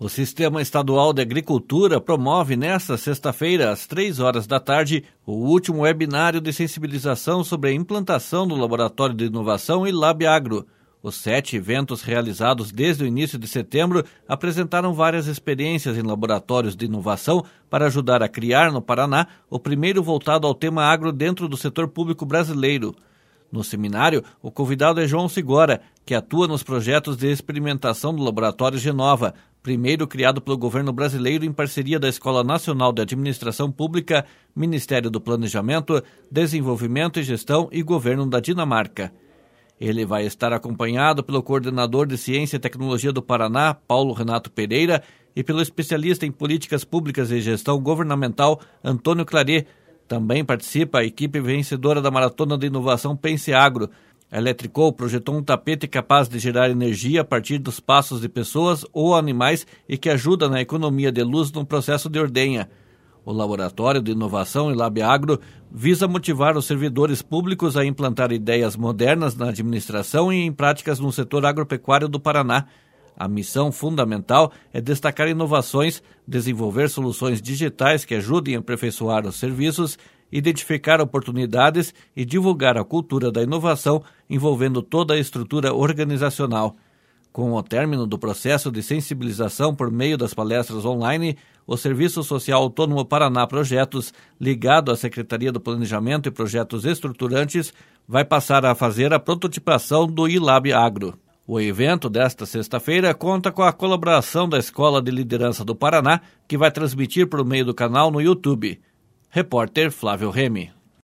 O Sistema Estadual de Agricultura promove nesta sexta-feira, às 3 da tarde, o último webinário de sensibilização sobre a implantação do Laboratório de Inovação ILAB Agro. Os 7 eventos realizados desde o início de setembro apresentaram várias experiências em laboratórios de inovação para ajudar a criar no Paraná o primeiro voltado ao tema agro dentro do setor público brasileiro. No seminário, o convidado é João Sigora, que atua nos projetos de experimentação do Laboratório Genova, primeiro criado pelo governo brasileiro em parceria da Escola Nacional de Administração Pública, Ministério do Planejamento, Desenvolvimento e Gestão e Governo da Dinamarca. Ele vai estar acompanhado pelo coordenador de Ciência e Tecnologia do Paraná, Paulo Renato Pereira, e pelo especialista em Políticas Públicas e Gestão Governamental, Antônio Claret. Também participa a equipe vencedora da Maratona de Inovação Pense Agro. A Electricol projetou um tapete capaz de gerar energia a partir dos passos de pessoas ou animais e que ajuda na economia de luz no processo de ordenha. O Laboratório de Inovação ILAB Agro visa motivar os servidores públicos a implantar ideias modernas na administração e em práticas no setor agropecuário do Paraná. A missão fundamental é destacar inovações, desenvolver soluções digitais que ajudem a aperfeiçoar os serviços, identificar oportunidades e divulgar a cultura da inovação envolvendo toda a estrutura organizacional. Com o término do processo de sensibilização por meio das palestras online, o Serviço Social Autônomo Paraná Projetos, ligado à Secretaria do Planejamento e Projetos Estruturantes, vai passar a fazer a prototipação do ILAB Agro. O evento desta sexta-feira conta com a colaboração da Escola de Liderança do Paraná, que vai transmitir por meio do canal no YouTube. Repórter Flávio Remy.